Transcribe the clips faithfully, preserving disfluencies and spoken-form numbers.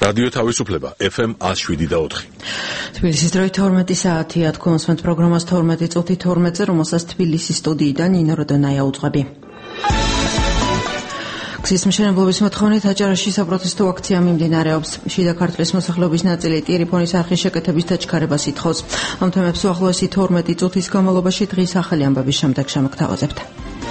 რადიო თავისუფლება ეფ ემ ათს შვიდი და ოთხი. თბილისის დროით თორმეტი საათია, თქვენს პროგრამას თორმეტი წუთი თორმეტზე, რომელსაც თბილისის სტუდიიდან ნინო როდონაია უძღვები. გზის მშენებლობის მოთხოვნით აჭარაში საპროტესტო აქცია მიმდინარეობს. შიდა ქართლის მოსახლეობის ნაწილი ტელეფონის არხის შეკეთების დაჩქარებას ითხოვს. ამ თემებს უახლოესი თორმეტი წუთის განმავლობაში დღის ახალი ამბების შემდეგ შემოგთავაზებთ.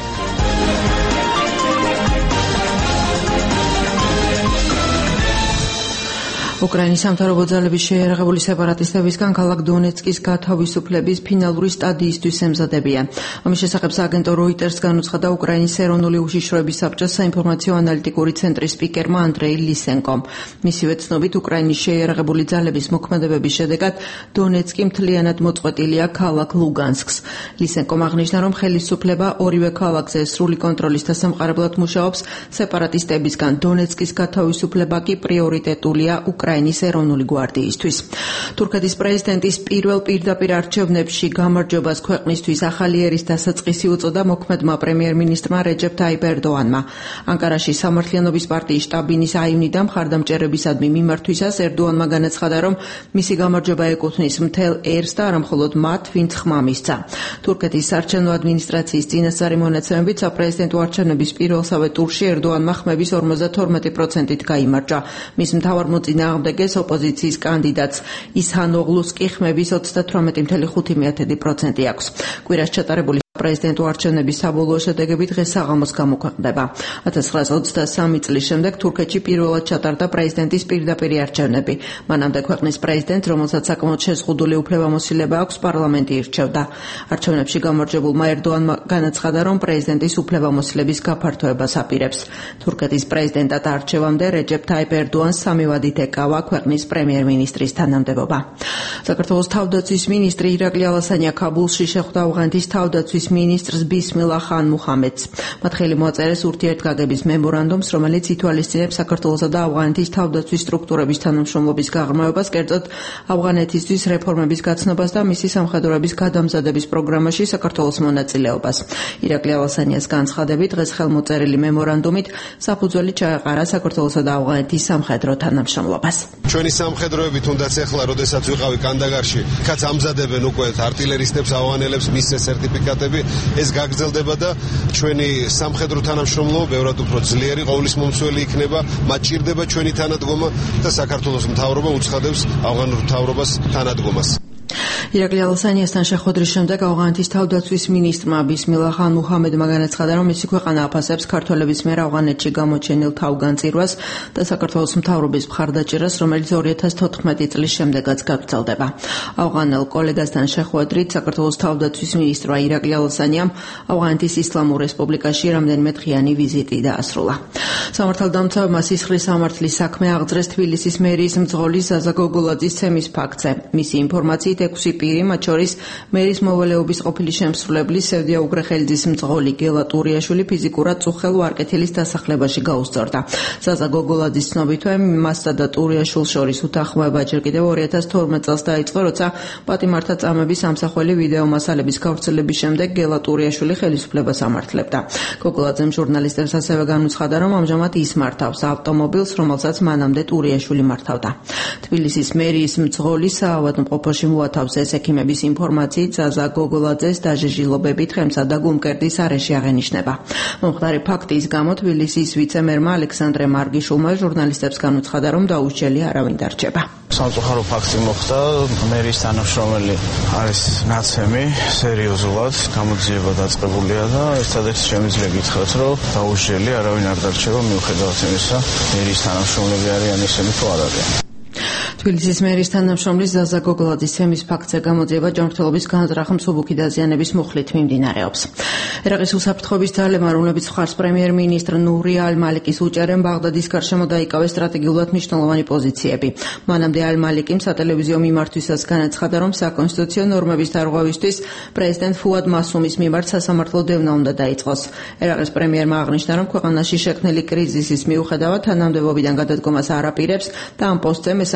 უკრაინის სამთავრობო ძალების შეიარაღებული სეპარატისტებისგან ქალაქ დონეცკის გათავისუფლების ფინალური სტადიისთვის ემზადებიან. ამის შესახებ სააგენტო როიტერს განუცხადა უკრაინის ეროვნული უშიშროების საბჭოს საინფორმაციო ანალიტიკური ცენტრის სპიკერმა ანდრეი ლისენკომ. მისივე ცნობით, უკრაინის შეიარაღებული ძალების მოქმედებების შედეგად დონეცკი მთლიანად მოწყვეტილია ქალაქ ლუგანსკს. ლისენკომ აღნიშნა, რომ ხელისუფლება ორივე ქალაქზე სრული კონტროლის დასამყარებლად მუშაობს, სეპარატისტებისგან დონეცკის გათავისუფლება კი პრიორიტეტულია უკრაინის ეროვნული გვარდიისთვის. თურქეთის პრეზიდენტის პირველ პირდაპირ არჩევნებში გამარჯვებას ქვეყნისთვის ახალი ერის დასაწყისი უწოდა მოქმედმა პრემიერ-მინისტრმა რეჯეფ ტაიპ ერდოანმა. ანკარაში სამართლიანობის პარტიის შტაბინის აივნიდან მხარდამჭერებისადმი მიმართვისას ერდოანმა განაცხადა, რომ მისი გამარჯვება ეკუთვნის მთელ ერს და არა მხოლოდ მათ, ვინც ხმა მისცა. თურქეთის საარჩევნო ადმინისტრაციის წინასწარი მონაცემებით საპრეზიდენტო არჩევნების პირველსავე ტურში ერდოანმა ხმების ორმოცდათორმეტი პროცენტით გაიმარჯვა. მის მთავარ მოწინააღმდეგეს ოპოზიციის კანდიდატს ისჰანოღლუს კი ხმების ოცდათვრამეტი ფاصლე ხუთი პროცენტი აქვს. კვირას ჩატარებული პრეზიდენტო არჩევნების საბოლოო შედეგები დღეს საღამოს გამოქვეყნდება. ათას ცხრაასა ოცდასამი წლის შემდეგ თურქეთში პირველად ჩატარდა პრეზიდენტის პირდაპირი არჩევნები. მანამდე ქვეყნის პრეზიდენტს, რომელსაც საკმაოდ შეზღუდული უფლებამოსილება აქვს, პარლამენტი ირჩევდა. არჩევნებში გამარჯვებულმა ერდოანმა განაცხადა, რომ პრეზიდენტის უფლებამოსილების გაფართოებას აპირებს. თურქეთის პრეზიდენტად არჩევამდე რეჯეფ ტაიპ ერდოანს სამი ვადით ეკავა ქვეყნის პრემიერ-მინისტრის თანამდებობა. საქართველოს თავდაცვის მინისტრი ირაკლი ალასანია ქაბულში შეხვდა ავღანეთის თავდაცვის მინისტრს ბისმილა ხან მუჰამედს. მათ ხელი მოაწერეს ურთიერთგაგების მემორანდუმს, რომელიც ითვალისწინებს საქართველოსა და ავღანეთის თავდაცვის სტრუქტურების თანამშრომლობის გაღრმავებას, კერძოდ ავღანეთისთვის რეფორმების გაცნობას და მისი სამხედროების გადამზადების პროგრამაში საქართველოს მონაწილეობას. ირაკლი ალასანიას განცხადებით, დღეს ხელმოწერილი მემორანდუმით საფუძველი ჩაეყარა საქართველოსა და ავღანეთის სამხედრო თანამშრომლობას. ჩვენი სამხედროები თუნდაც ახლა, როდესაც ვიყავი კანდაგარში, კაც ამზადებენ უკვე артиллеრისტებს, ავღანელებს მისცეს სერტიფიკატები, ეს გაგრძელდება და ჩვენი სამხედრო თანამშრომლობა ბევრად უფრო ძლიერი, ყოვლის მომცველი იქნება, მათ ჭირდება ჩვენი თანადგომა და საქართველოს მთავრობა უცხადებს ავღანურ მთავრობას თანადგომას. ირაკლი ალასანიასთან შეხვედრის შემდეგ ავღანეთის თავდაცვის მინისტრმა ბისმილა ხან მუჰამედმა განაცხადა, რომ მისი ქვეყანა აფასებს ქართველების მიერ ავღანეთში გამოჩენილ თავგანწირვას და საქართველოს მთავრობის მხარდაჭერას, რომელიც ორი ათას თოთხმეტი წლის შემდეგაც გაგრძელდება. ავღანელ კოლეგასთან შეხვედრით საქართველოს თავდაცვის მინისტრმა ირაკლი ალასანიამ ავღანეთის ისლამურ რესპუბლიკაში რამდენიმე დღიანი ვიზიტი დაასრულა. სამართალდამცავებმა სისხლის სამართლის საქმე აღძრეს თბილისის მერიის მძღოლის ზაზა გოგოლაძის ცემის ფაქტზე. მისი ინფორმაციით ექვსი პირი, მათ შორის მერის მოვალეობის ყოფილი შემსრულებლის სევდია უგრეხელიძის მძღოლი გელა ტურიაშვილი ფიზიკურად წუხელ ვარკეთილის დასახლებაში გაუსწორდა. ზაზა გოგოლაძის ცნობითვე მასსა და ტურიაშვილს შორის უთანხმოება ჯერ კიდევ ორი ათას თორმეტ წელს დაიწყო, როცა პატიმართა წამების ამსახველი ვიდეო მასალების გავრცელების შემდეგ გელა ტურიაშვილი ხელისუფლებას ამართლებდა. გოგოლაძემ ჟურნალისტებს ასევე განუცხადა, რომ ამჟამად ის მართავს ავტომობილს, რომელსაც მანამდე ტურიაშვილი მართავდა. თბილისის მერიის მძღოლის საავადმყოფოში მოათავსეს ექიმების ინფორმაციით ზაზა გოგოლაძეს დაჟეჟილობები თხემსა და გუმკერდის არეში აღენიშნება. მომხდარი ფაქტის გამო თბილისის ვიცე-მერმა ალექსანდრე მარგიშულმა ჟურნალისტებს განუცხადა, რომ დაუსჯელი არავინ დარჩება. სამწუხარო ფაქტი მოხდა, მერის თანამშრომელი არის ნაცემი, სერიოზულად გამოძიება დაწყებულია და ერთადერთი შემიძლია გითხრათ, რომ დაუსჯელი არავინ არ დარჩება, მიუხედავად იმისა, მერის თანამშრომლები არიან ისინი თუ არ არიან. თბილისის მერის თანამშრომლის ზაზა გოგოლაძის ცემის ფაქტზე გამოძიება ჯანმრთელობის განზრახ მსუბუქი დაზიანების მუხლით მიმდინარეობს. ერაყის უსაფრთხოების ძალებმა, რომლებიც მხარს პრემიერ-მინისტრ ნური ალ-მალიკის უჭერენ, ბაღდადის გარშემო დაიკავეს სტრატეგიულად მნიშვნელოვანი პოზიციები. მანამდე ალ-მალიკიმ სატელევიზიო მიმართვისას განაცხადა, რომ საკონსტიტუციო ნორმების დარღვევისთვის პრეზიდენტ ფუად მასუმის მიმართ სასამართლო დევნა უნდა დაიწყოს. ერაყის პრემიერმა აღნიშნა, რომ ქვეყანაში შექმნილი კრიზისის მიუხედავად თანამდებობიდან გადადგომას არ აპირებს და ამ პოსტზე მესამე ვადით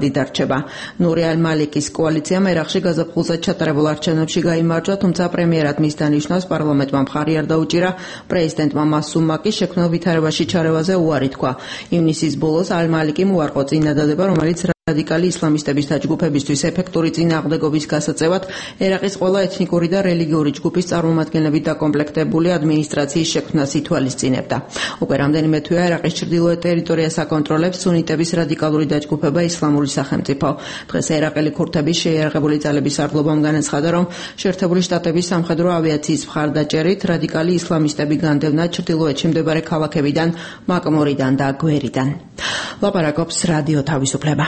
მწვადი დარჩება. ნური ალ-მალიკის კოალიციამ ერაყში გაზაფხულზე ჩატარებულ არჩევნებში გაიმარჯვა, თუმცა პრემიერად მის დანიშვნას პარლამენტმა მხარი არ დაუჭირა. პრეზიდენტმა მასუმმა კი შექმნილ ვითარებაში ჩარევაზე უარი თქვა. ივნისის ბოლოს ალ-მალიკიმ უარყო წინადადება, რომელიც რადიკალი ისლამისტების დაჯგუფებისთვის ეფექტური წინააღმდეგობის გასაწევად ერაყის ყველა ეთნიკური და რელიგიური ჯგუფის წარმომადგენლებით დაკომპლექტებული ადმინისტრაციის შექმნას ითვალისწინებდა. უკვე რამდენიმე თვეა ერაყის ჩრდილოეთ ტერიტორიას აკონტროლებს სუნიტების რადიკალური დაჯგუფება ისლამური სახელმწიფო. დღეს ერაყელი ქურთების შეიარაღებული ძალების სარდლობამ განაცხადა, რომ შეერთებული შტატების სამხედრო ავიაციის მხარდაჭერით რადიკალი ისლამისტები განდევნა ჩრდილოეთში მდებარე ქალაქებიდან მაკმურიდან და გვერიდან. ლაპარაკობს რადიო თავისუფლება.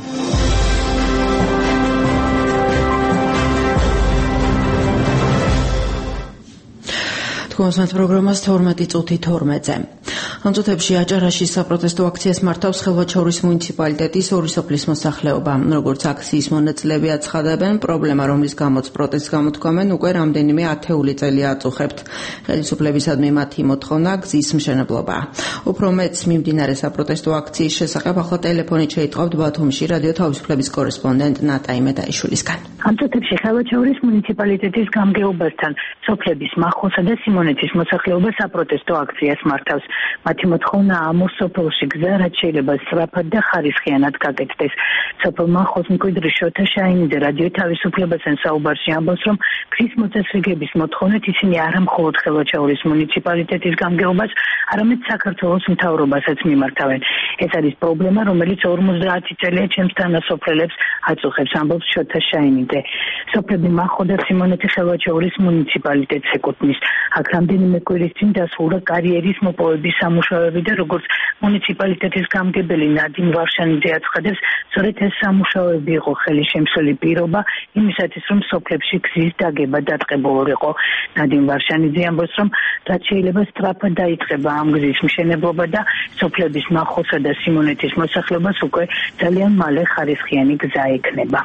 კონსულტანტ პროგრამას თორმეტი წუთი თორმეტზე. ამ წუთებში აჭარაში საპროტესტო აქციას მართავს ხილვაჩორის მუნიციპალიტეტის ორი სოფლის მოსახლეობა. როგორც აქციის მონაწილეები აცხადებენ, პრობლემა, რომლის გამოც პროტესტს გამოთქვამენ, უკვე რამდენიმე ათეული წელია აწუხებთ. ხელისუფლებისადმი მათი მოთხოვნა გზის მშენებლობაა. უფრო მეტს მიმდინარე საპროტესტო აქციის შესახებ ახლა ტელეფონით შეიტყავთ ბათუმში რადიო თავისუფლების კორესპონდენტ ნატა იმედაიშვილისგან. ამ წუთებში ხილვაჩორის მუნიციპალიტეტის გამგეობასთან სოფლების მახოსა და სიმონეთის მოსახლეობა საპროტესტო აქციას მართავს. მათი მოთხოვნა ამ სოფელში გზა რაც შეიძლება სწრაფად და ხარისხიანად გაკეთდეს. სოფელმა ხოსმკვიდრი შოთა შაინიძე რადიო თავისუფლებასთან საუბარში ამბობს, რომ გზის მოწესრიგების მოთხოვნით ისინი არა მხოლოდ ხილვაჩორის მუნიციპალიტეტის გამგეობას, არამედ საქართველოს მთავრობასაც მიმართავენ. ეს არის პრობლემა, რომელიც ორმოცდაათი წელია ჩემს თანასოფლელებს აწუხებს, ამბობს შოთა შაინიძე. სოფლები მახო და სიმონეთი ხილვაჩორის მუნიციპალიტეტს ეკუთვნის. აქ რამდენიმე კვირის წინ დასრულდა კარიერის მოპოვების სამუშაოები და როგორც მუნიციპალიტეტის გამგებელი ნადიმ ვარშანიძე აცხადებს, სწორედ ეს სამუშაოები იყო ხელისშემცველი პირობა იმისათვის, რომ სოფლებში გზის დაგება დატყებულიყო. ნადიმ ვარშანიძე ამბობს, რომ რაც შეიძლება სწრაფად დაიწყება ამ გზის მშენებლობა და სოფლების მახოსა და სიმონეთის მოსახლეობას უკვე ძალიან მალე ხარისხიანი გზა ექნება.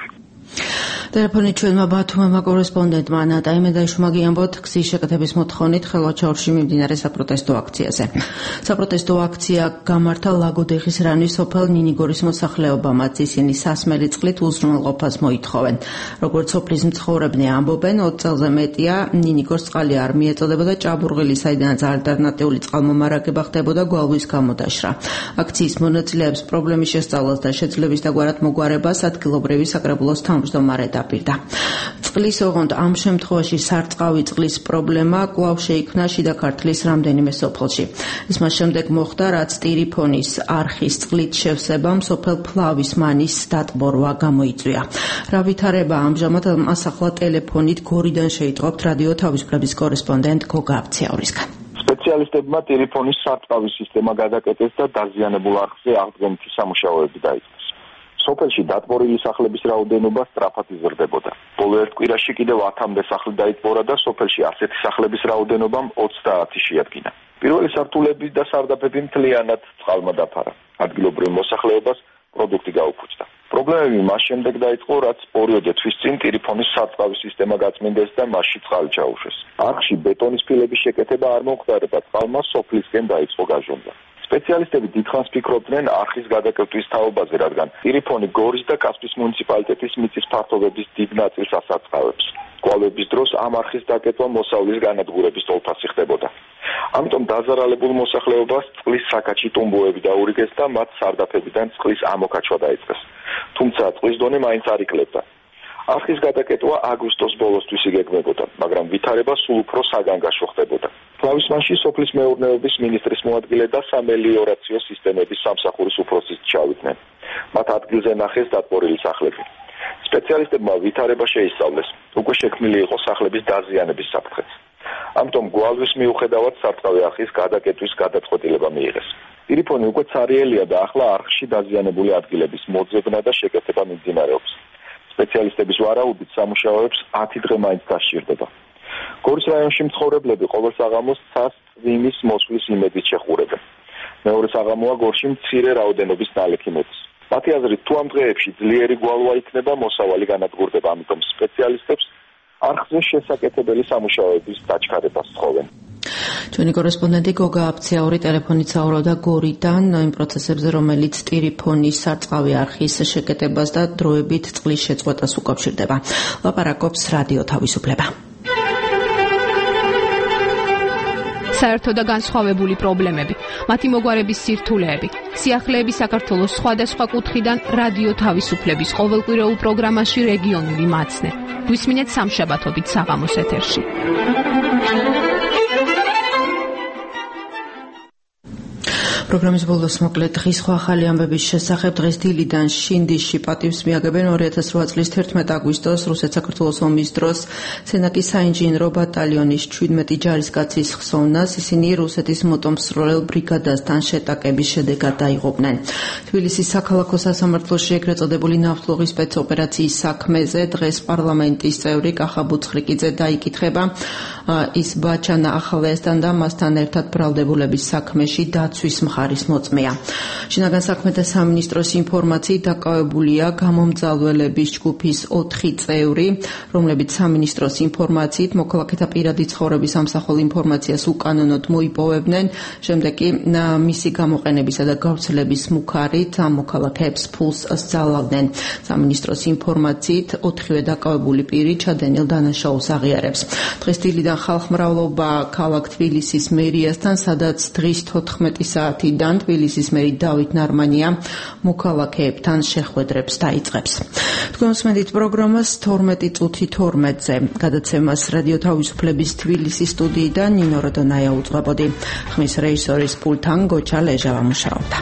ტელეფონით ჩვენმა ბათუმმა კორესპონდენტმა ნატა იმედაიშვილმა გიამბოთ გზის შეკეთების მოთხოვნით ხილვაჩორში მიმდინარე საპროტესტო აქციაზე. საპროტესტო აქცია გამართა ლაგოდეხის რანის სოფელ ნინიგორის მოსახლეობამაც. ისინი სასმელი წყლით უზრუნველყოფას მოითხოვენ. როგორც სოფლის მცხოვრებნი ამბობენ, ოცი წელზე მეტია ნინიგორს წყალი არ მიეწოდებოდა ჭაბურღილი, საიდანაც ალტერნატიული წყალმომარაგება ხდებოდა გვალვის გამოდაშრა. აქციის მონაწილეებს პრობლემის შესწავლას და შეძლების დაგვარად მოგვარებას ადგილობრივი საკრებულოს თავმჯდომარე დაპირდა. წყლის ოღონდ ამ შემთხვევაში სარწყავი წყლის პრობლემა კვლავ შეიქმნა შიდა ქართლის რამდენიმე სოფელში. ის მას შემდეგ მოხდა, რაც ტირიფონის არხის წყლით შევსებამ სოფელ ფლავის მანის დატბორვა გამოიწვია. რა ვითარება ამჟამად მას ახლა ტელეფონით გორიდან შეიტყობთ რადიო თავისუფლების კორესპონდენტ გოგა აბციაურისგან. სპეციალისტებმა ტირიფონის სარწყავი სისტემა გადაკეტეს და დაზიანებულ არხზე აღდგომითი სამუშაოები დაიწყეს. სოფელში დატბორილი სახლების რაოდენობა სწრაფად იზრდებოდა. ბოლო ერთ კვირაში კიდევ ათამდე სახლი დაიტბორა და სოფელში ასეთი სახლების რაოდენობამ ოცდაათი შეადგინა. პირველი სართულები და სარდაფები მთლიანად წყალმა დაფარა. ადგილობრივ მოსახლეობას პროდუქტი გაუფუჭდა. პრობლემები მას შემდეგ დაიწყო, რაც ორიოდე თვის წინ ტირიფონის სარწყავი სისტემა გაწმინდეს და მასში წყალი ჩაუშვეს. არხში ბეტონის ფილების შეკეთება არ მომხდარება, წყალმა სოფლისკენ დაიწყო გაჟონდა. სპეციალისტები დიდხანს ფიქრობდნენ არხის გადაკეთვის თაობაზე, რადგან ტირიფონი გორის და კასპიის მუნიციპალიტეტის მიწის ფართობების დიდ ნაწილს ასარწყავებს. კვალების დროს ამ არხის დაკეთვა მოსავლის განადგურების თვალსაზრისით ხდებოდა. ამიტომ დაზარალებულ მოსახლეობას წყლის საკაჩი ტუმბოები დაურიგეს და მათ სარდაფებიდან წყლის ამოკაჩვა დაიწყეს. თუმცა წყლის დონე მაინც არ იქლებდა. არხის გადაკეთვა აგვისტოს ბოლოსთვის იგეგმებოდა, მაგრამ ვითარება სულ უფრო საგანგაშო ხდებოდა. ფლავისმანში სოფლის მეურნეობის მინისტრის მოადგილე და სამელიორაციო სისტემების სამსახურის უფროსიც ჩავიდნენ. მათ ადგილზე ნახეს დატბორილი სახლები. სპეციალისტებმა ვითარება შეისწავლეს. უკვე შექმნილი იყო სახლების დაზიანების საფრთხეც. ამიტომ გვალვის მიუხედავად სარწყავი არხის გადაკეთვის გადაწყვეტილება მიიღეს. ტირიფონი უკვე ცარიელია და ახლა არხში დაზიანებული ადგილების მოძებნა და შეკეთება მიმდინარეობს. სპეციალისტების ვარაუდით სამუშაოებს ათი დღე მაინც დასჭირდება. გორის რაიონში მცხოვრებლები ყოველ საღამოს ცას წვიმის მოსვლის იმედით შეყურებენ. მეორე საღამოა გორში მცირე რაოდენობის ნალექი მეწს. მათი აზრით, თუ ამ დღეებში ძლიერი გვალვა იქნება, მოსავალი განადგურდება, ამიტომ სპეციალისტებს არხზე შესაკეთებელი სამუშაოების დაჩქარებას სთხოვენ. ჩვენი კორესპონდენტი გოგა აფციაური ტელეფონით საუბრობდა გორიდან იმ პროცესებზე, რომელიც ტირიფონის სარწყავი არხის შეკეტებას და დროებით წყლის შეწყვეტას უკავშირდება. ლაპარაკობს რადიო თავისუფლება. საერთო და განსხვავებული პრობლემები, მათი მოგვარების სირთულეები, სიახლეები საქართველოს სხვადასხვა კუთხიდან რადიო თავისუფლების ყოველკვირეულ პროგრამაში რეგიონული მაცნე. გვისმინეთ სამშაბათობით საღამოს ეთერში. პროგრამის ბოლოს მოკლედ დღის სხვა ახალი ამბების შესახებ. დღეს დილიდან შინდისში პატივს მიაგებენ ორი ათას რვა წლის თერთმეტ აგვისტოს რუსეთ-საქართველოს ომის დროს სენაკის საინჟინრო ბატალიონის ჩვიდმეტი ჯარისკაცის ხსოვნას. ისინი რუსეთის მოტომსროლელ ბრიგადასთან შეტაკების შედეგად დაიღუპნენ. თბილისის საქალაქო სასამართლოში ეგრეთ წოდებული ნავთლუღის სპეცოპერაციის საქმეზე დღეს პარლამენტის წევრი კახა ბუცხრიკიძე დაიკითხება. ის ბაჩანა ახალესთან და მასთან ერთად ბრალდებულების საქმეში დაცვის მხარის მოწმეა. შინაგან საქმეთა სამინისტროს ინფორმაციით დაკავებულია გამომძალველების ჯგუფის ოთხი წევრი, რომლებიც სამინისტროს ინფორმაციით მოქალაქეთა პირადი ცხოვრების ამსახველ ინფორმაციას უკანონოდ მოიპოვებდნენ, შემდეგ კი მისი გამოყენებისა და გავრცელების მუქარით ამ მოქალაქეებს ფულს სწავლავდნენ. სამინისტროს ინფორმაციით ოთხივე დაკავებული პირი ჩადენილ დანაშაულს აღიარებს. დღეს დილიდან ხალხმრავლობა ქალაქ თბილისის მერიასთან, სადაც დღის თოთხმეტი საათიდან თბილისის მერი დავით ნარმანია მოქალაქეებთან შეხვედრებს დაიწყებს. თქვენ უსმენთ პროგრამას თორმეტი წუთი თორმეტზე. გადაცემას რადიო თავისუფლების თბილისის სტუდიიდან ნინო როდონაია უძღვებოდი. ხმის რეჟისორის პულტთან გოჩა ლეჟავა მუშაობდა.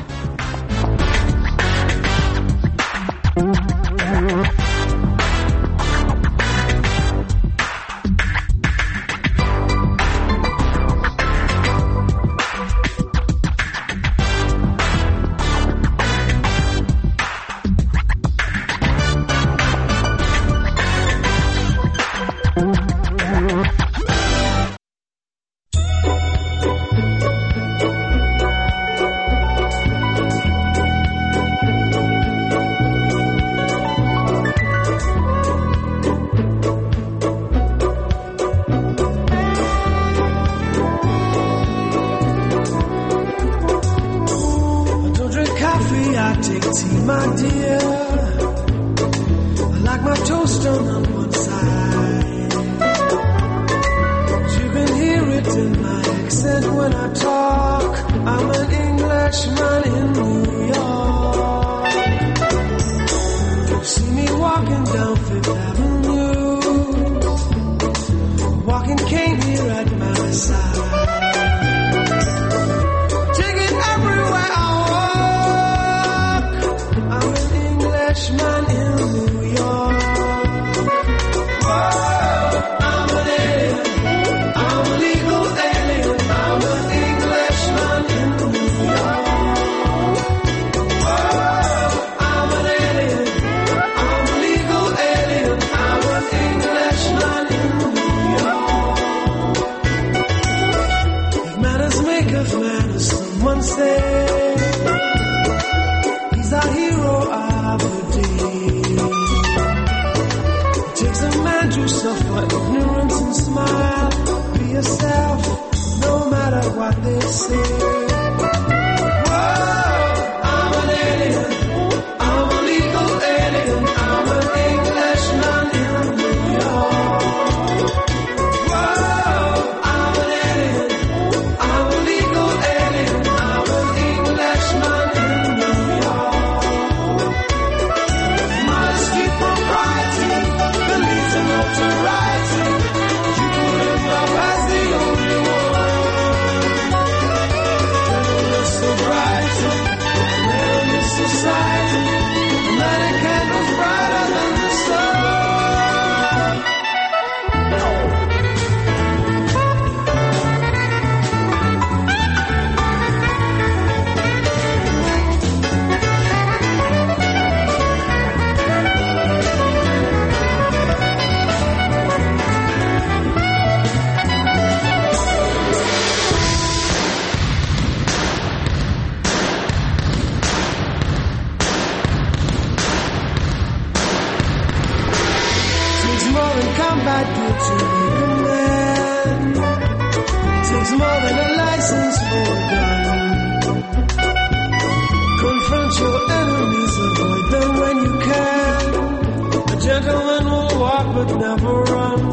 but never run.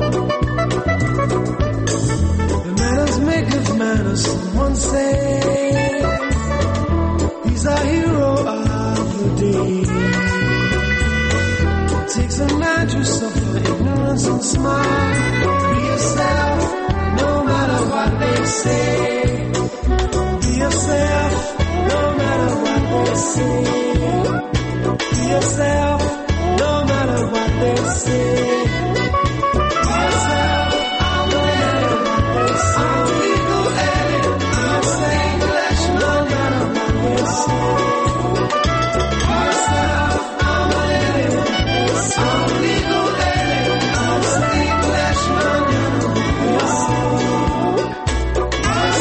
The manners make of manners, someone say. He's a hero of the day. It takes a man to suffer ignorance and smile. Be yourself, no matter what they say. Be yourself, no matter what they say. Be yourself, no matter what they say. Be yourself, no matter what they say. I'm legal alien, I'm saying flesh, no matter what they say. Be yourself, I'm alien, I'm legal alien, I'm saying flesh, no matter what they say.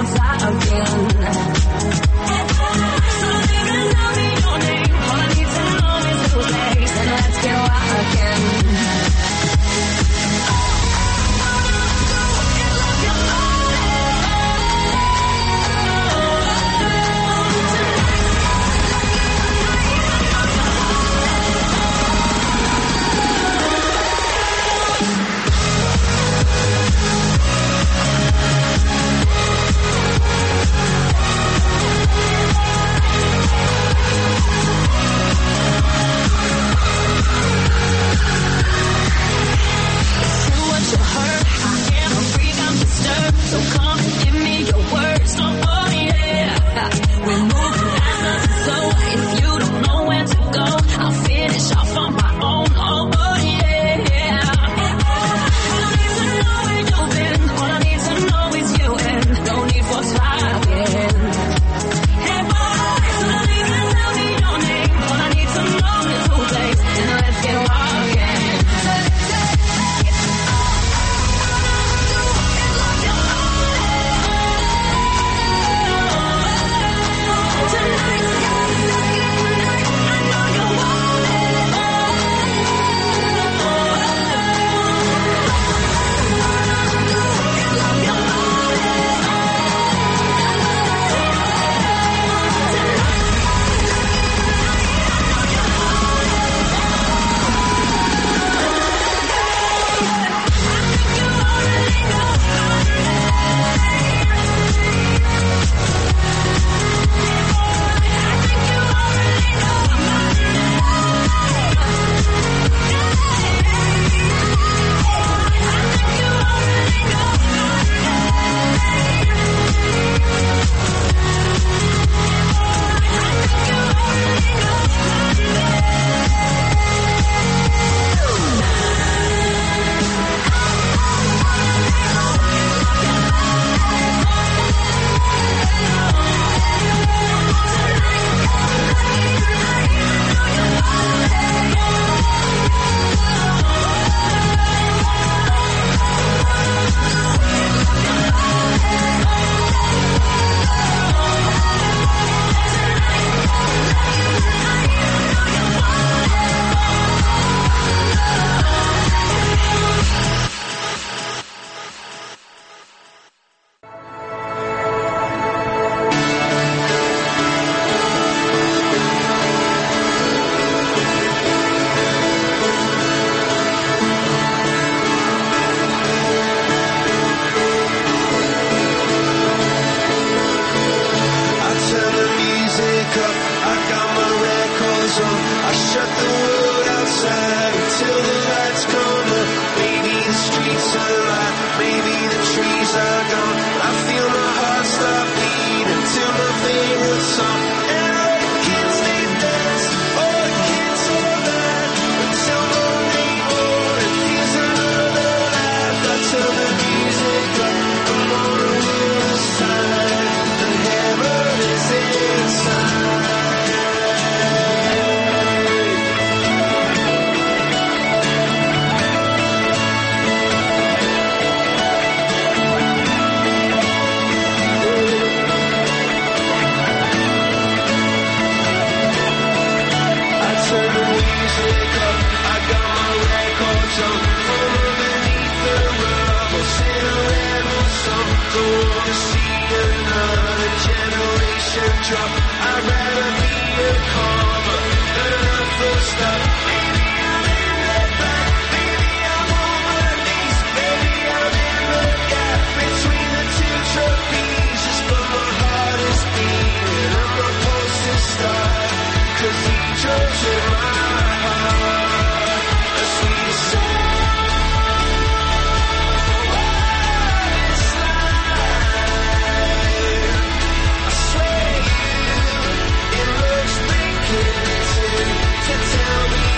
To tell me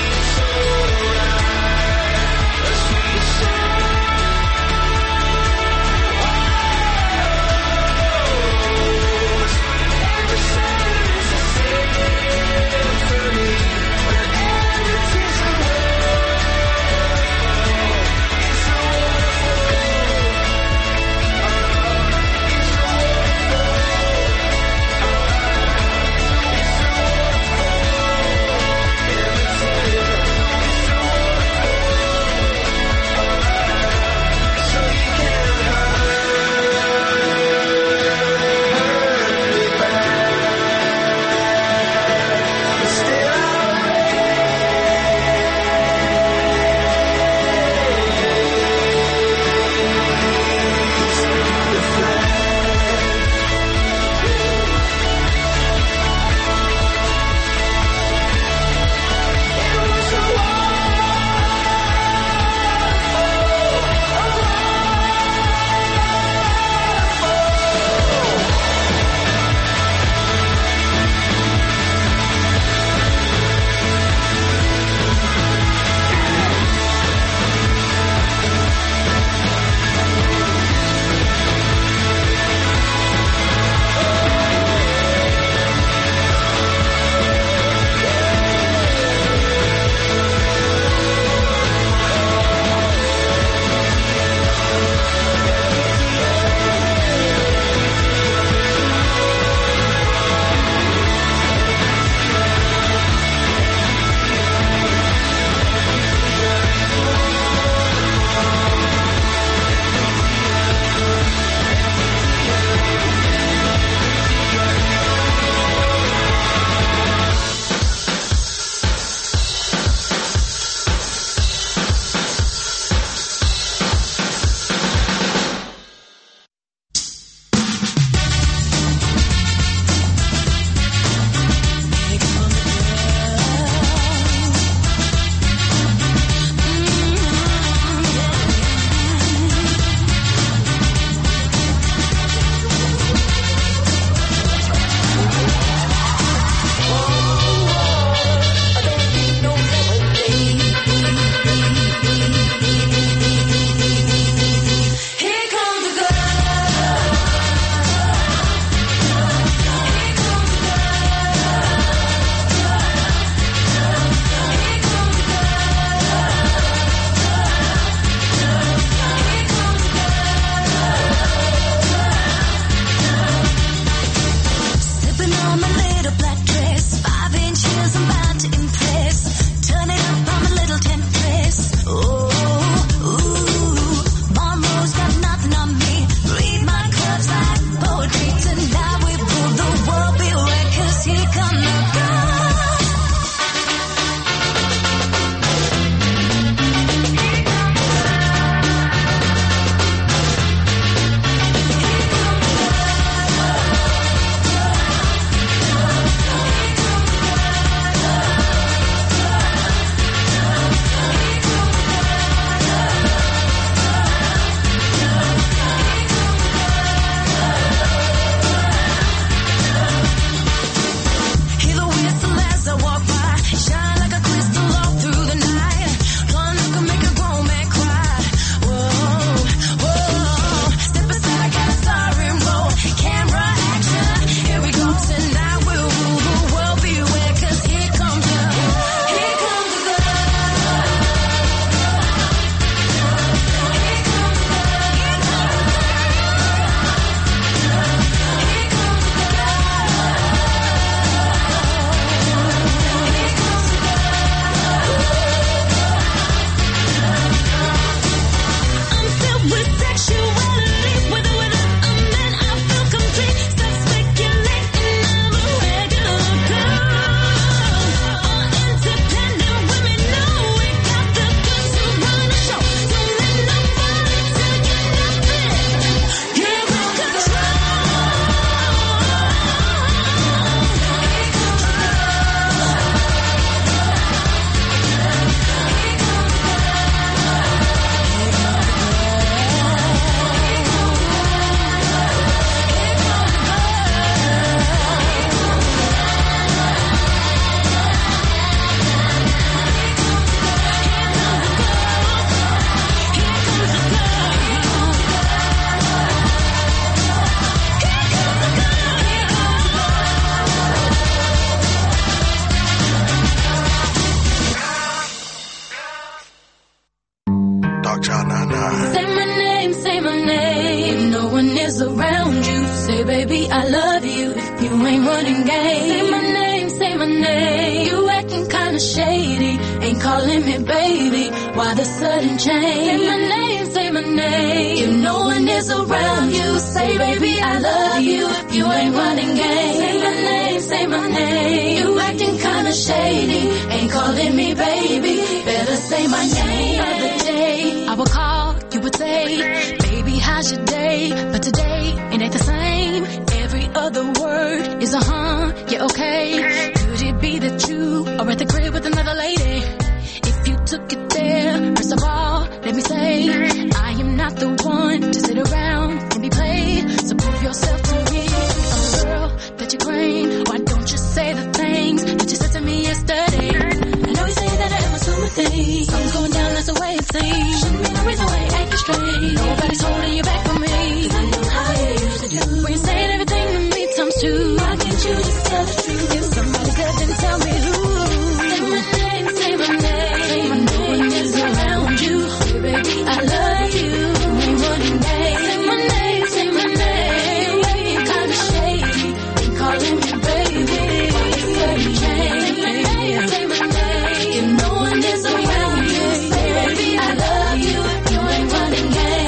baby, I love you. If you ain't running game, say my name, say my name. You acting kinda shady, ain't calling me baby. Why the sudden change? Say my name, say my name. If no one is around you, say baby, I love you. If you ain't running game, say my name, say my name. You acting kinda shady, ain't calling me baby. Better say my name. The other day, I would call, you would say, baby, how's your day? But today, it ain't the same. Every other word is a huh, yeah, okay. Could it be that you are at the crib with another lady? If you took it there, first of all, let me say, I am not the one to sit around and be played. So prove yourself to me. I'm the girl that you claim. Why don't you say the things that you said to me yesterday? I know you say that I am assuming things. Something's going down, that's the way it seems. Shouldn't be no reason why you're acting strange. Nobody's holding you back from me. Cause I know how you used to do. When you're saying everything to me times two. Why can't you just tell the truth? If somebody could, then tell me who. Say my name, say my name. No one is around you. Baby, I love you. You ain't running game. Say my name, say my name. You ain't kinda shady, ain't calling me baby. Why you sudden change? Say my name, say my name. If no one is around you, say baby, I love you. You ain't running game.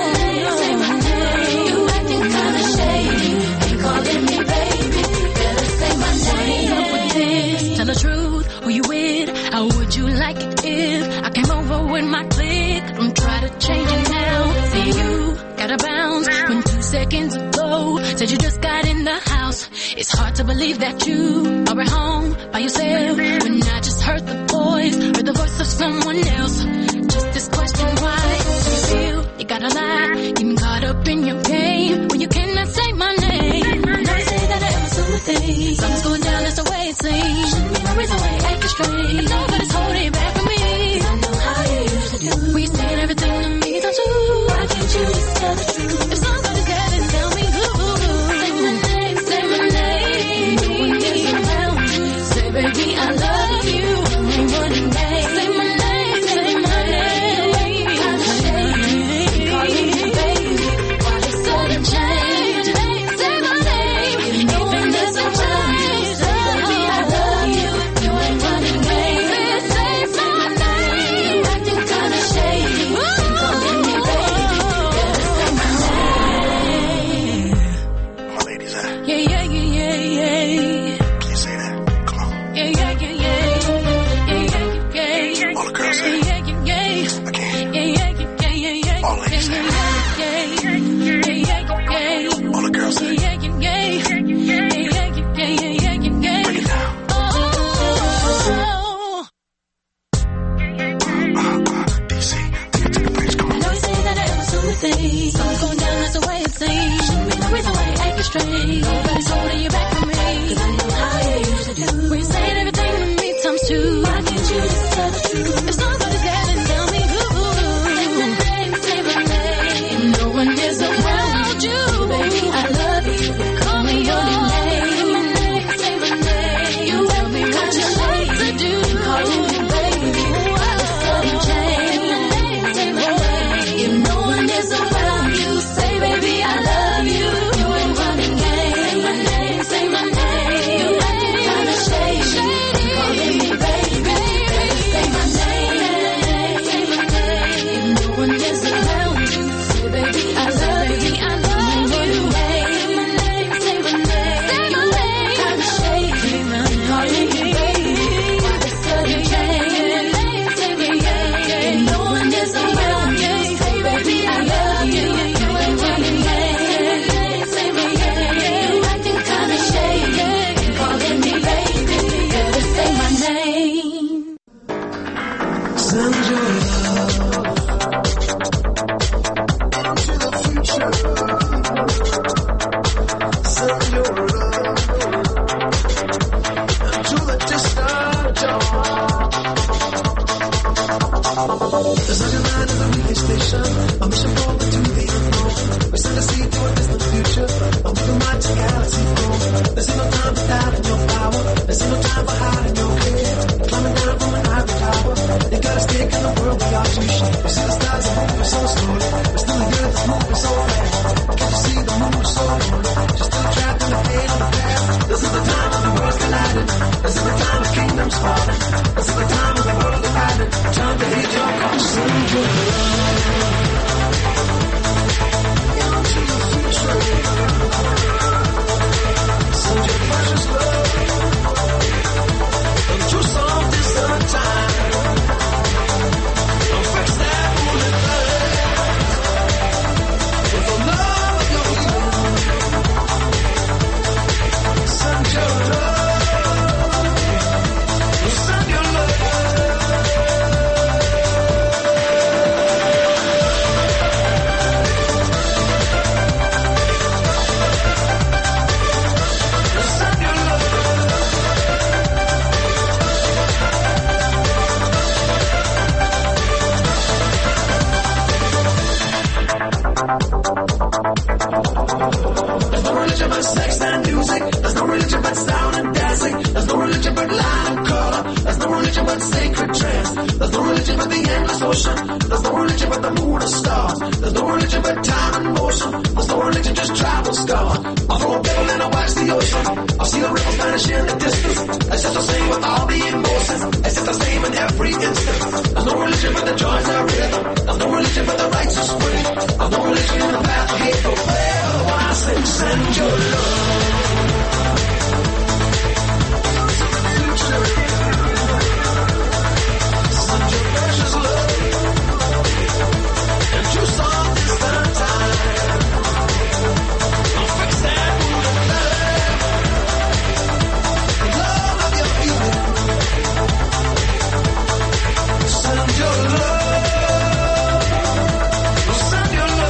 Say my name, say my name. You acting kinda shady, ain't calling me baby. Better say my name. Up with this, tell the truth. Who you with? How would you like it if I came over with my clique? Don't try to change it now. See you gotta bounce when two seconds ago said you just got in the house. It's hard to believe that you are at home by yourself. When I just heard the voice, heard the voice of someone else. Just this question, why do you feel you gotta lie? Getting caught up in your game when you cannot say my name. And I say that I am assuming things. Something's going down, that's the way it seems. Shouldn't be no reason why you're acting strange. If nobody's holding back from me, I know how you used to do. When you're saying everything to me, don't you? Why can't you just tell the truth? If somebody's there, then tell me who. Say my name, say my name. No one is around you. Say baby, I love you. You ain't running game. Say my name, say my name. You ain't kinda shady, calling me baby. Why the sudden change? Say my name. If no one is around you, say baby, I love you. You ain't running game. Say my name. You acting kinda shady, ain't calling me baby. Better say my name. My ladies at? Yeah, yeah, yeah, yeah, yeah. Can you say that? Come on. Yeah, yeah, yeah, yeah. Yeah, yeah, yeah, yeah. All the girls say Yeah, yeah, yeah, yeah. I can't. Yeah, yeah, yeah, yeah, yeah. All ladies say Yeah, yeah, yeah, yeah, yeah. All the girls say Yeah, yeah, yeah, yeah. Yeah, yeah, yeah, yeah, yeah, yeah. break it down. Oh, Uh, uh, D C, take it to the bridge. Come I on. know you say that I am assuming things. Something's going down, that's the way it seems. Shouldn't be no reason why you're acting strange. Nobody's holding you back from me. Cause I know how you used to do. When you're saying everything to me times two. Why can't you just tell the truth? If somebody's there, then tell me who. Say my name, say my name. No one is around you. Baby, I love you. Call me your name. Say my name, say my name. You tell me what you like to do. Calling me baby. Why the sudden change? Say my name. If no one is around you, say baby, I love you. You ain't running game. Say my name, say my name. You acting kinda shady, calling me baby. Say my name, say my name. If no one is around you, say baby, I love you. I love you. Say my name, say my name. You acting kinda shady, calling me baby. Why the sudden change? Say my name. If no one is around you, say baby, I love you. You ain't running game. Say my name. You acting kinda shady, calling me baby. Better say my name. Send your love to the future. Send your love to the distant dawn. The sunshine line is a relay station, a mission forward to the unknown. We send a seed to a distant future, a moving mind to galaxy phone. There's no time for doubting your power, there's no time for hiding your fear. Climbing down from an ivory tower, you gotta stick in the world we are too short. We see the stars are moving so slowly, but still the earth is moving so fast. Can't you see the moon so lonely? Just still music. There's no religion but sound and dancing. There's no religion but line and color. There's no religion but sacred trance. There's no religion but the endless ocean. There's no religion but the moon and stars. There's no religion but time and motion. There's no religion, just travel scars. I'll throw a pebble and I'll watch the ocean. I'll see the ripples vanish in the distance. It's just the same with all the emotions. It's just the same in every instant. There's no religion but the joys of rhythm. There's no religion but the righteous way. There's no religion in the path of hate. But where I say send your love. Send your precious love. And you saw this third time. I'll fix that wound of love. The love of your feeling. Send your love. Send your love.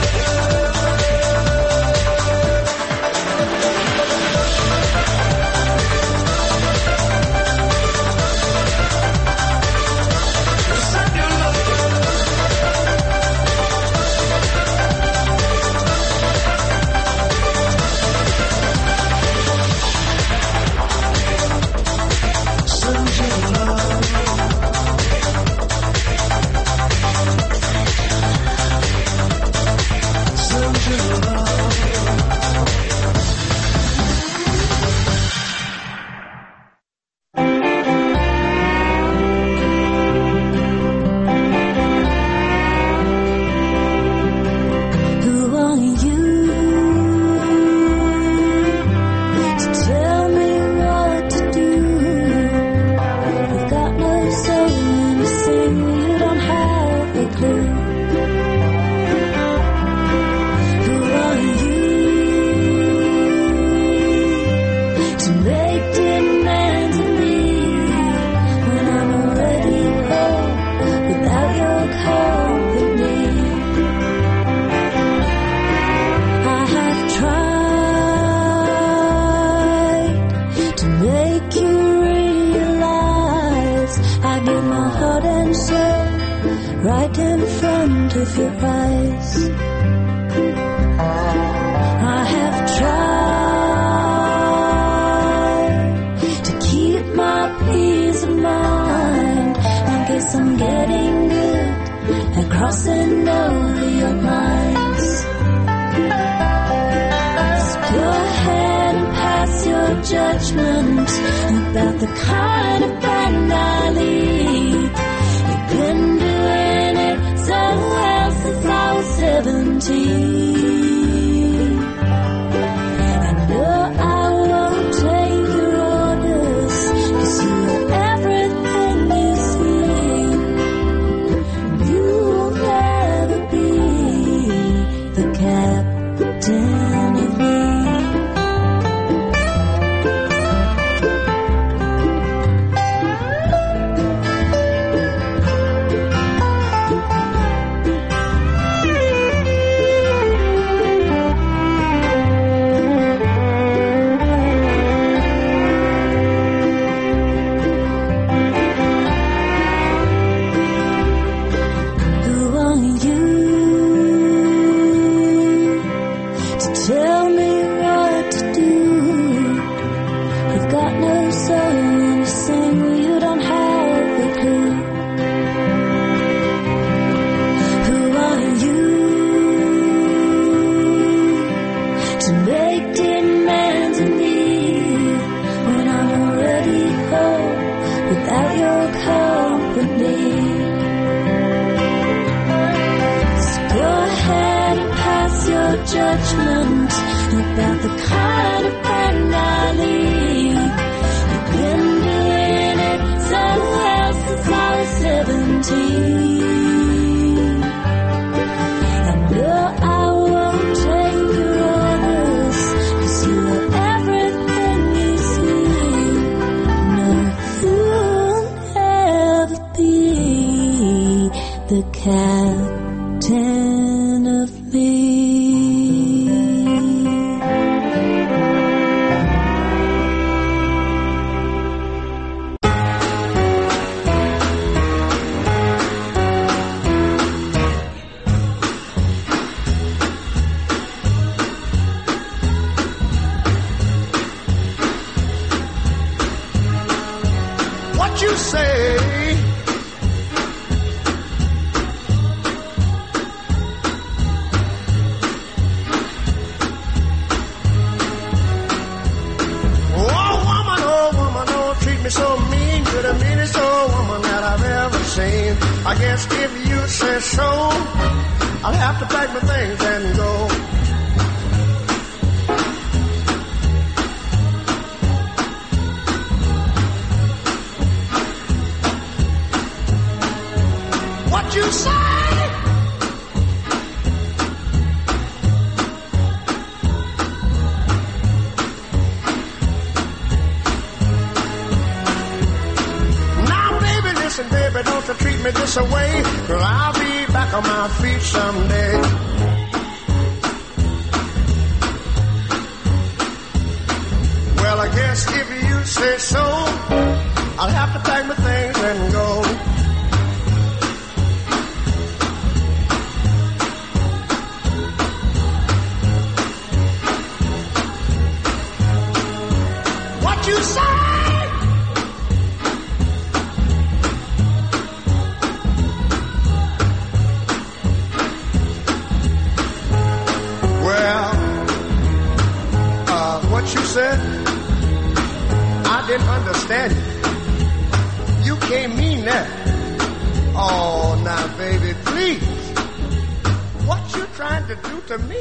Right in front of your eyes, I have tried to keep my peace of mind. I guess I'm getting good at crossing over your lines. So go ahead and pass your judgment about the kind of band I lead. You've been doing it so well since I was seventeen. I know I won't take your orders, 'cause you are everything you seem. You will never be the captain of me. Judgment about the kind of band I lead. You've been doing it so well since I was seventeen. I know I won't take your orders, 'cause you are everything you see. No, you'll never be the captain of me. say? Oh woman, oh woman, don't treat me so mean. You're the meanest old woman that I've ever seen. I guess if you say so, I'll have to pack my things and go. What you say? Now, baby, listen, baby, don't you treat me this away, 'cause I'll be back on my feet someday. Well, I guess if you say so, I'll have to pack my things and go. What you say? Well, uh, what you said, I didn't understand it. You can't mean that. Oh, now, baby, please. What you trying to do to me?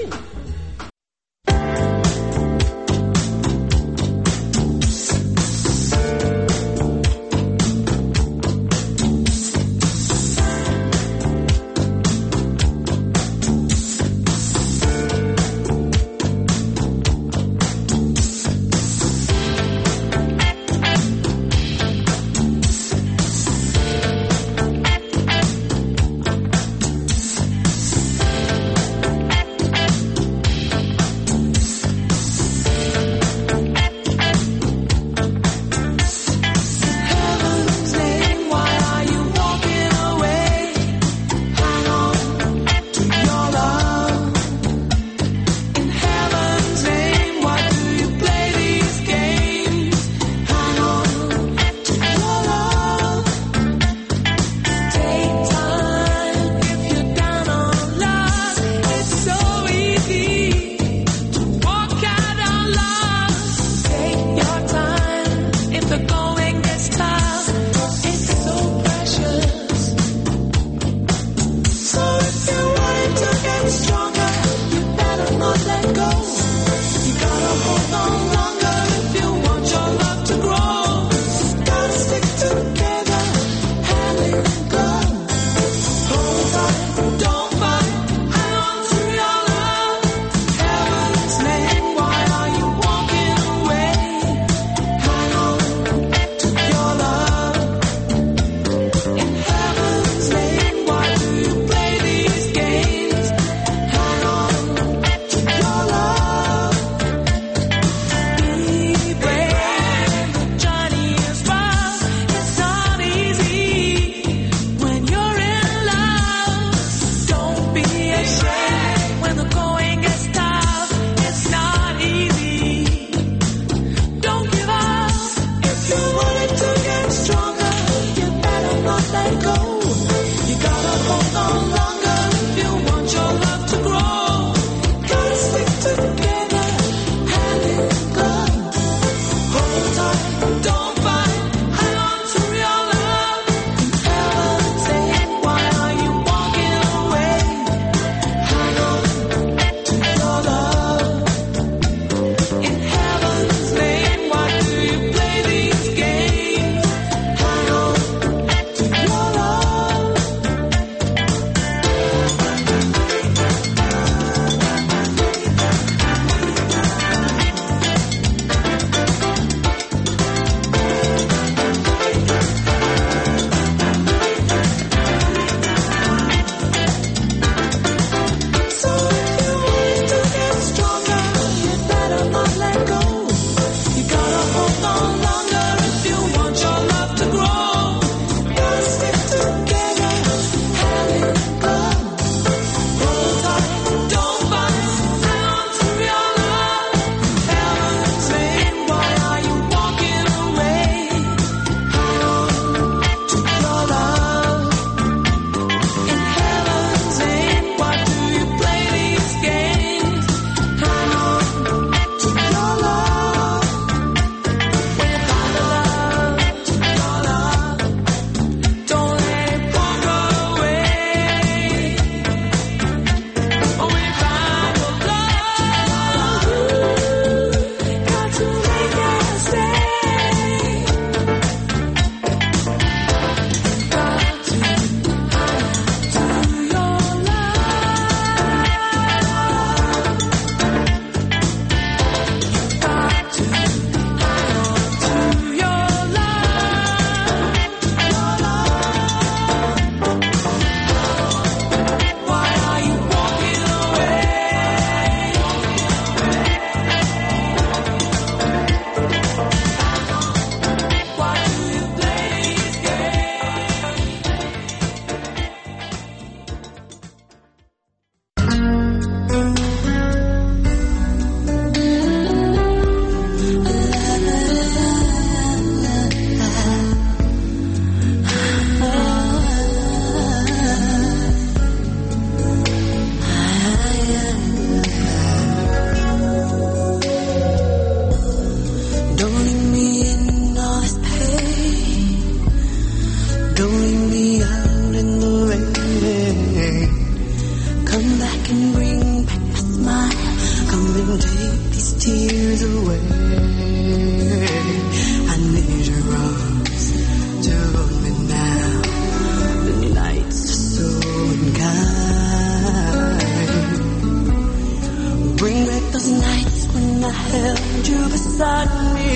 me.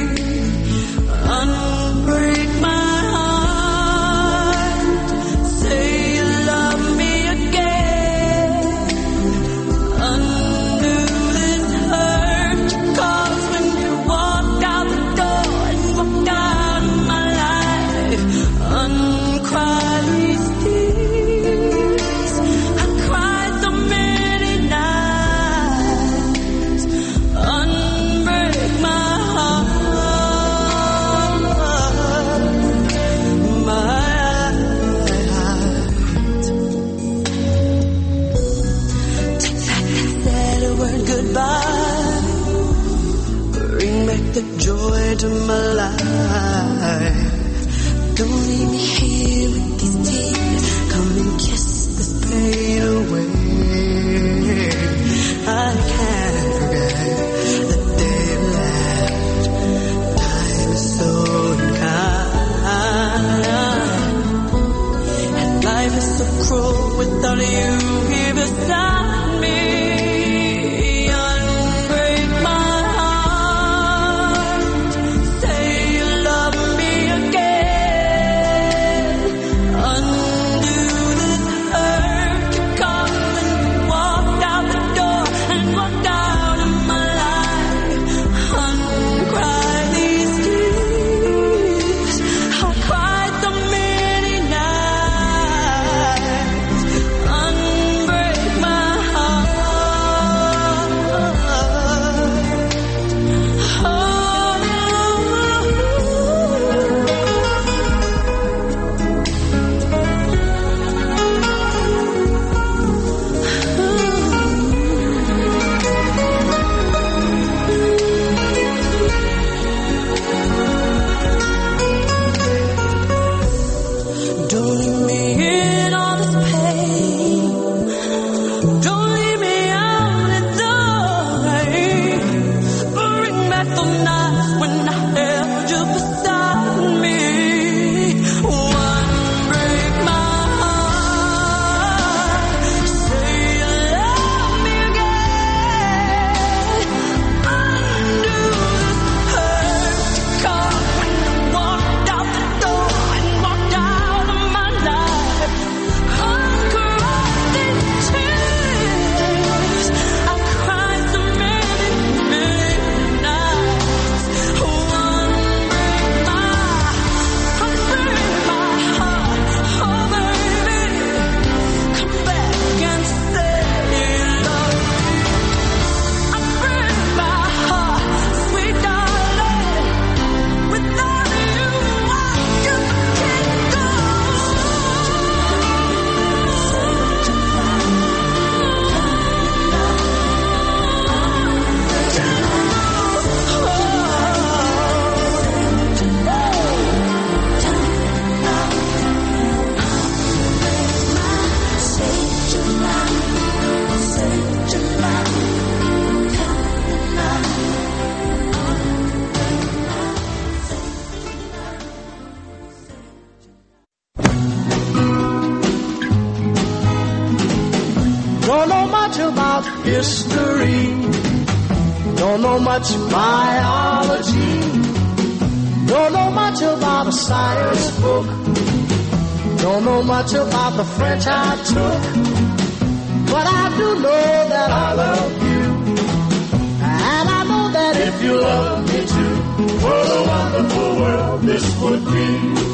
Unbreak my heart. Say you love me again. Undo this hurt you caused when you walked out the door and walked out of my life. Uncry these tears. I cried so many nights. Unbreak my heart, my heart. Take back that sad word goodbye. Bring back the joy to my life. Don't leave me here with these tears. Come and kiss this pain away. I can't forget the day you left. Time is so unkind, and life is so cruel without you here beside me. Unbreak my heart. Say you love me again. Undo this hurt you caused when you walked out the door and walked out of my life. Uncry these tears. I cried so many nights. Unbreak my heart. Don't leave me in all this pain. Don't leave me out in the rain. Bring back the nights when I held you beside me. Unbreak my heart. Say you love me again. Undo this hurt you caused when you walked out the door and walked out of my life. Uncry these tears. I cried so many, many nights. Unbreak my, unbreak my heart. Oh baby, come back and say you love me. Unbreak my heart, sweet darling. Without you, I just can't go. Don't know much about history. Don't know much biology. Don't know much about a science book. Don't know much about the French I took. But I do know that I love you. And I know that if you love me too, what a wonderful world this would be.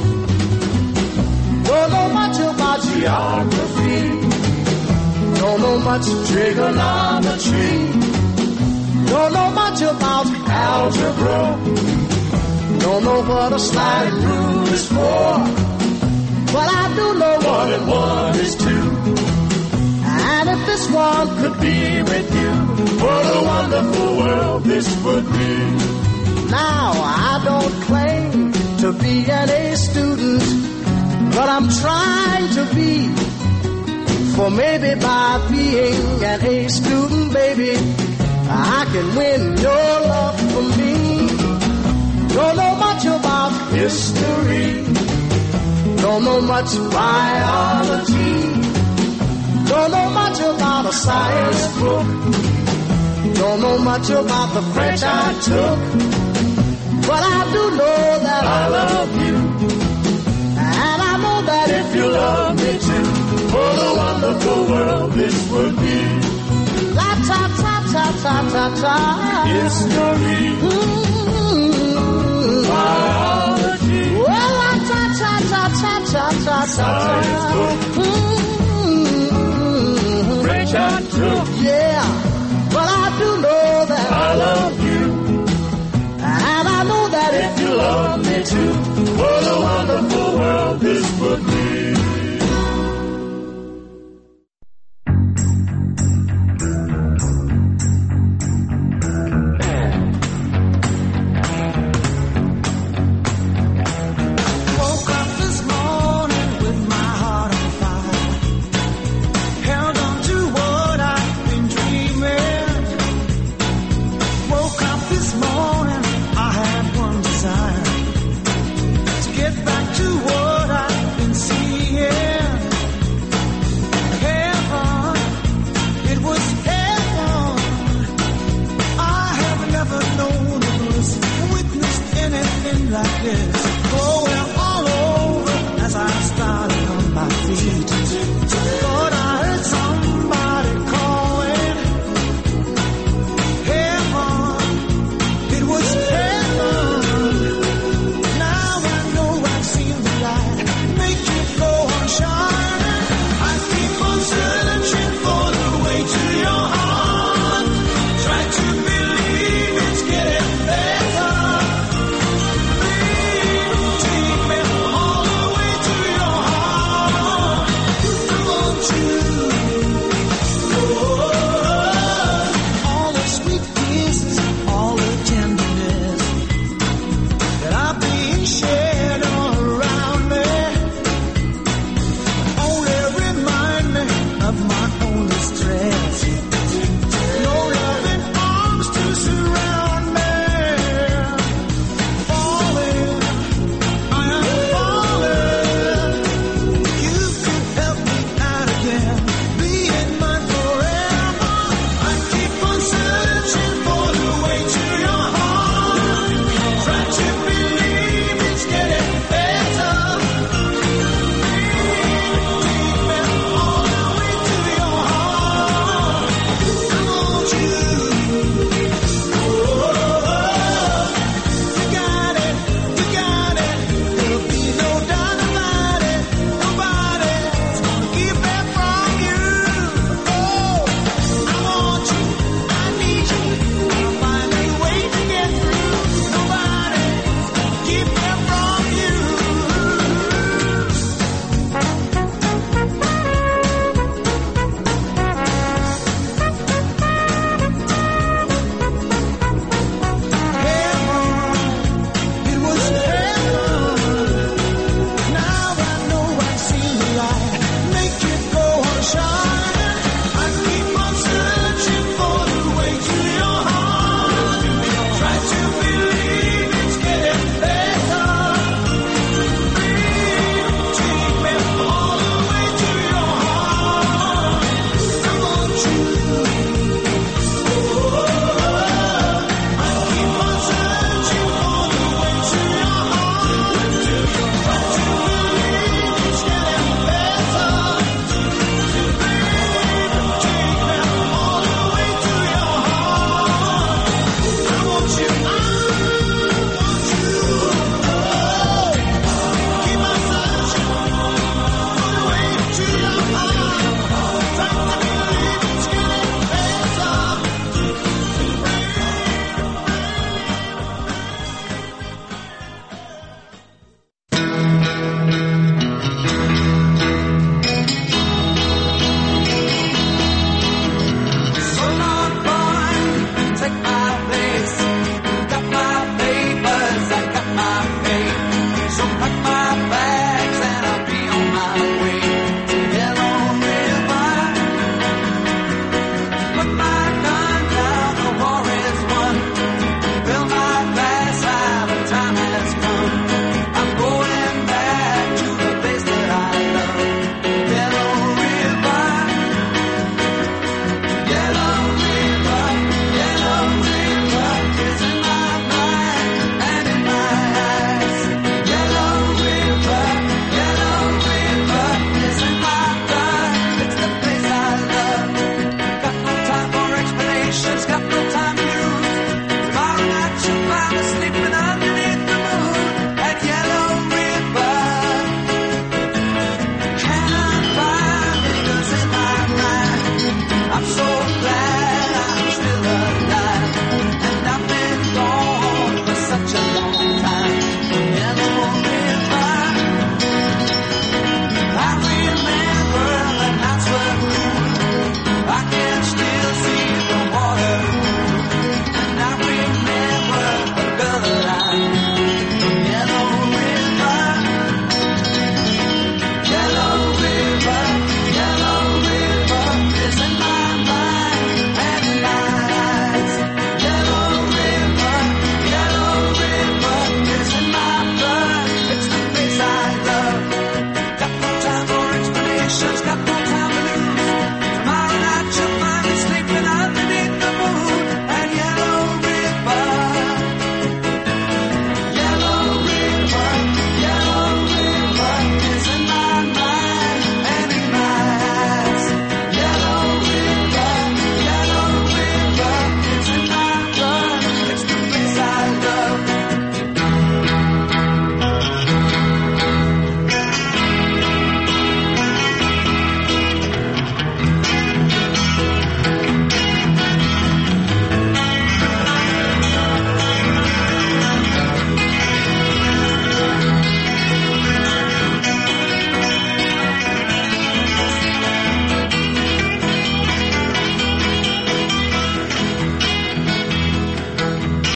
Don't know much about geography. Don't know much trigonometry. Don't know much about algebra. Don't know what a sliding rule is for. But I do know one and one is two. And if this one could be with you, what a wonderful world this would be. Now I don't claim to be an A student, but I'm trying to be. For maybe by being an A student, baby, I can win your love for me. Don't know much about history. Don't know much biology. Don't know much about a science book. Don't know much about the French I took. do know that I love you. And I know that if you love me too, what a wonderful world this would be. La ta ta ta ta ta ta. History. Mm-hmm. Biology. Well, la ta ta ta ta ta ta ta. Science book. Mm-hmm. Rich and true. Yeah. Well, I do know that I love you. And I know that if you love me too, what a wonderful world this would be. Like this.